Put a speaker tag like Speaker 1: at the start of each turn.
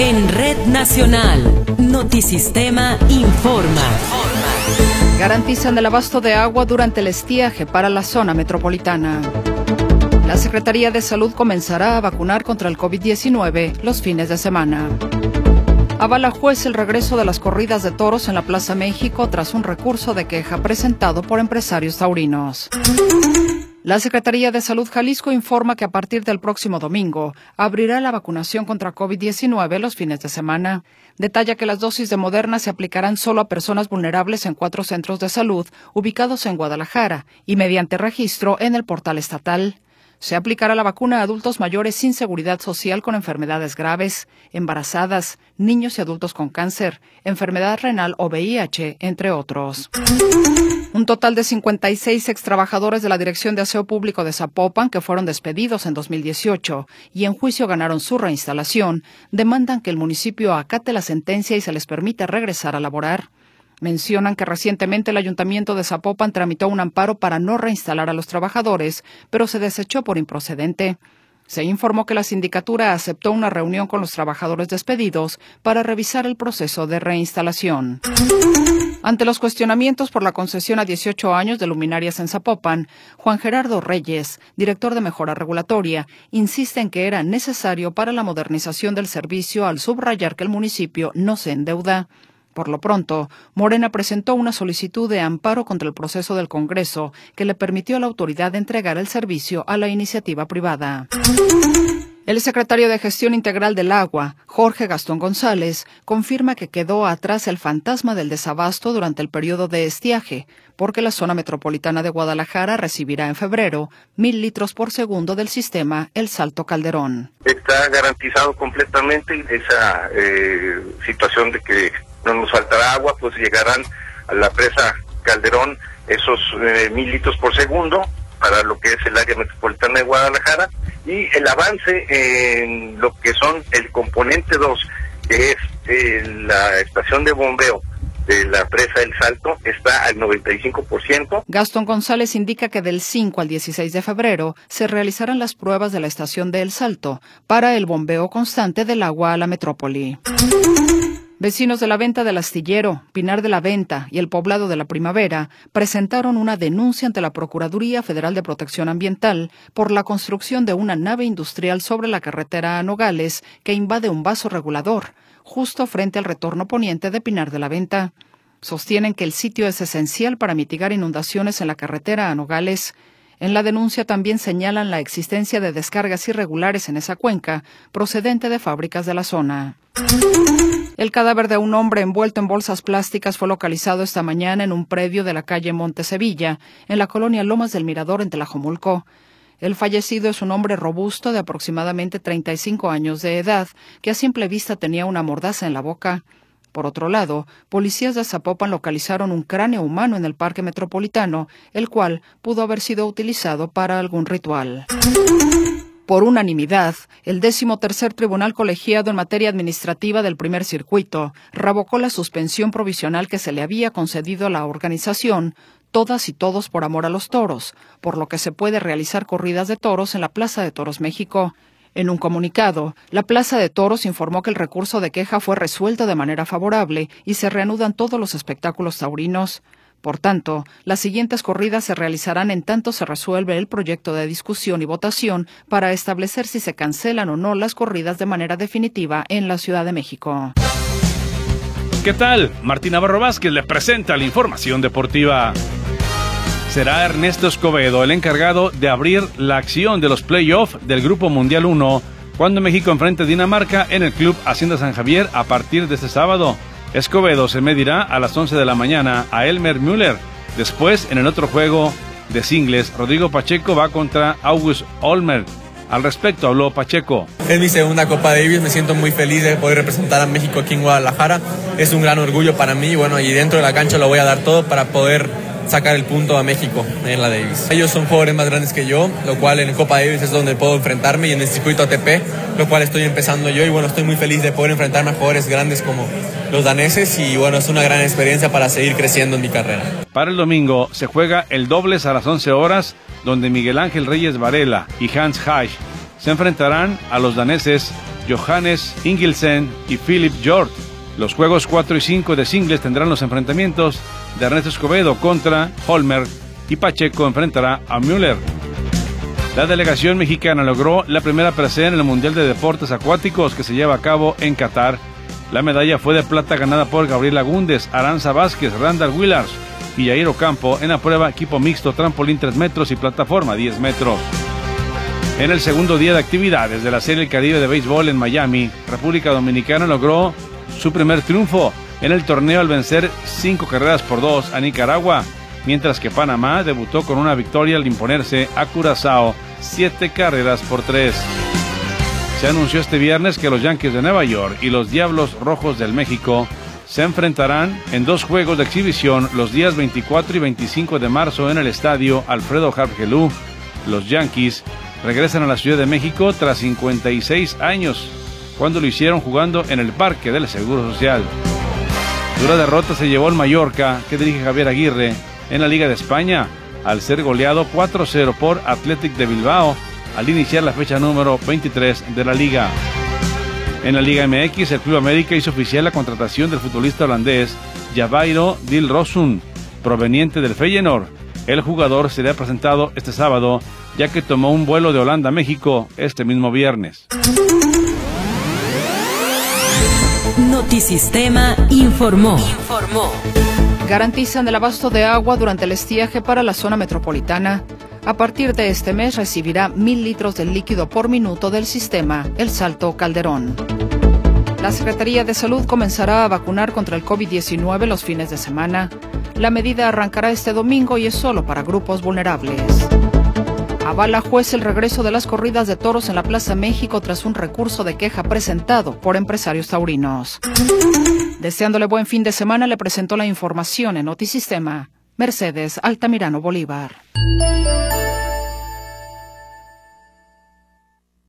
Speaker 1: En Red Nacional, Notisistema informa.
Speaker 2: Garantizan el abasto de agua durante el estiaje para la zona metropolitana. La Secretaría de Salud comenzará a vacunar contra el COVID-19 los fines de semana. Avala juez el regreso de las corridas de toros en la Plaza México tras un recurso de queja presentado por empresarios taurinos. La Secretaría de Salud Jalisco informa que a partir del próximo domingo abrirá la vacunación contra COVID-19 los fines de semana. Detalla que las dosis de Moderna se aplicarán solo a personas vulnerables en 4 centros de salud ubicados en Guadalajara y mediante registro en el portal estatal. Se aplicará la vacuna a adultos mayores sin seguridad social con enfermedades graves, embarazadas, niños y adultos con cáncer, enfermedad renal o VIH, entre otros. Un total de 56 extrabajadores de la Dirección de Aseo Público de Zapopan, que fueron despedidos en 2018 y en juicio ganaron su reinstalación, demandan que el municipio acate la sentencia y se les permita regresar a laborar. Mencionan que recientemente el Ayuntamiento de Zapopan tramitó un amparo para no reinstalar a los trabajadores, pero se desechó por improcedente. Se informó que la sindicatura aceptó una reunión con los trabajadores despedidos para revisar el proceso de reinstalación. Ante los cuestionamientos por la concesión a 18 años de luminarias en Zapopan, Juan Gerardo Reyes, director de Mejora Regulatoria, insiste en que era necesario para la modernización del servicio al subrayar que el municipio no se endeuda. Por lo pronto, Morena presentó una solicitud de amparo contra el proceso del Congreso que le permitió a la autoridad entregar el servicio a la iniciativa privada. El secretario de Gestión Integral del Agua, Jorge Gastón González, confirma que quedó atrás el fantasma del desabasto durante el periodo de estiaje, porque la zona metropolitana de Guadalajara recibirá en febrero 1,000 litros por segundo del sistema El Salto Calderón.
Speaker 3: Está garantizado completamente esa situación de que no nos faltará agua, pues llegarán a la presa Calderón esos 1,000 litros por segundo para lo que es el área metropolitana de Guadalajara, y el avance en lo que son el componente 2, que es la estación de bombeo de la presa El Salto, está al 95%.
Speaker 2: Gastón González indica que del 5 al 16 de febrero se realizarán las pruebas de la estación de El Salto para el bombeo constante del agua a la metrópoli. Vecinos de la Venta del Astillero, Pinar de la Venta y el Poblado de la Primavera presentaron una denuncia ante la Procuraduría Federal de Protección Ambiental por la construcción de una nave industrial sobre la carretera a Nogales que invade un vaso regulador, justo frente al retorno poniente de Pinar de la Venta. Sostienen que el sitio es esencial para mitigar inundaciones en la carretera a Nogales. En la denuncia también señalan la existencia de descargas irregulares en esa cuenca, procedente de fábricas de la zona. El cadáver de un hombre envuelto en bolsas plásticas fue localizado esta mañana en un predio de la calle Montesevilla, en la colonia Lomas del Mirador, en Tlajomulco. El fallecido es un hombre robusto de aproximadamente 35 años de edad, que a simple vista tenía una mordaza en la boca. Por otro lado, policías de Zapopan localizaron un cráneo humano en el Parque Metropolitano, el cual pudo haber sido utilizado para algún ritual. Por unanimidad, el 13º Tribunal Colegiado en materia administrativa del Primer Circuito revocó la suspensión provisional que se le había concedido a la organización Todas y Todos por Amor a los Toros, por lo que se puede realizar corridas de toros en la Plaza de Toros México. En un comunicado, la Plaza de Toros informó que el recurso de queja fue resuelto de manera favorable y se reanudan todos los espectáculos taurinos. Por tanto, las siguientes corridas se realizarán en tanto se resuelve el proyecto de discusión y votación para establecer si se cancelan o no las corridas de manera definitiva en la Ciudad de México.
Speaker 4: ¿Qué tal? Martín Navarro Vázquez le presenta la información deportiva. Será Ernesto Escobedo el encargado de abrir la acción de los playoffs del Grupo Mundial 1 cuando México enfrente a Dinamarca en el Club Hacienda San Javier a partir de este sábado. Escobedo se medirá a las 11 de la mañana a Elmer Müller. Después, en el otro juego de singles, Rodrigo Pacheco va contra August Olmer. Al respecto habló Pacheco.
Speaker 5: Es mi segunda Copa Davis, me siento muy feliz de poder representar a México aquí en Guadalajara. Es un gran orgullo para mí, y dentro de la cancha lo voy a dar todo para poder sacar el punto a México en la Davis. Ellos son jugadores más grandes que yo, lo cual en Copa Davis es donde puedo enfrentarme, y en el circuito ATP, lo cual estoy empezando yo, y estoy muy feliz de poder enfrentarme a jugadores grandes como los daneses, y es una gran experiencia para seguir creciendo en mi carrera.
Speaker 4: Para el domingo se juega el dobles a las 11 horas, donde Miguel Ángel Reyes Varela y Hans Haich se enfrentarán a los daneses Johannes Ingelsen y Philip Hjort. Los juegos 4 y 5 de singles tendrán los enfrentamientos de Ernesto Escobedo contra Holmer y Pacheco enfrentará a Müller. La delegación mexicana logró la primera presea en el Mundial de Deportes Acuáticos que se lleva a cabo en Qatar. La medalla fue de plata ganada por Gabriela Gúndez, Aranza Vázquez, Randall Willars y Yair Ocampo en la prueba equipo mixto, trampolín 3 metros y plataforma 10 metros. En el segundo día de actividades de la Serie del Caribe de Béisbol en Miami, República Dominicana logró su primer triunfo en el torneo al vencer 5-2 a Nicaragua, mientras que Panamá debutó con una victoria al imponerse a Curazao 7-3. Se anunció este viernes que los Yankees de Nueva York y los Diablos Rojos del México se enfrentarán en 2 juegos de exhibición los días 24 y 25 de marzo en el estadio Alfredo Harp Helú. Los Yankees regresan a la Ciudad de México tras 56 años, cuando lo hicieron jugando en el Parque del Seguro Social. Dura derrota se llevó el Mallorca, que dirige Javier Aguirre, en la Liga de España, al ser goleado 4-0 por Athletic de Bilbao, al iniciar la fecha número 23 de la Liga. En la Liga MX, el Club América hizo oficial la contratación del futbolista holandés Javairo Dilrosun, proveniente del Feyenoord. El jugador será presentado este sábado, ya que tomó un vuelo de Holanda a México este mismo viernes.
Speaker 1: Notisistema informó.
Speaker 2: Garantizan el abasto de agua durante el estiaje para la zona metropolitana. A partir de este mes recibirá 1,000 litros de líquido por minuto del sistema El Salto Calderón. La Secretaría de Salud comenzará a vacunar contra el COVID-19 los fines de semana. La medida arrancará este domingo y es solo para grupos vulnerables. Avala juez el regreso de las corridas de toros en la Plaza México tras un recurso de queja presentado por empresarios taurinos. Deseándole buen fin de semana, le presentó la información en Notisistema Mercedes Altamirano Bolívar.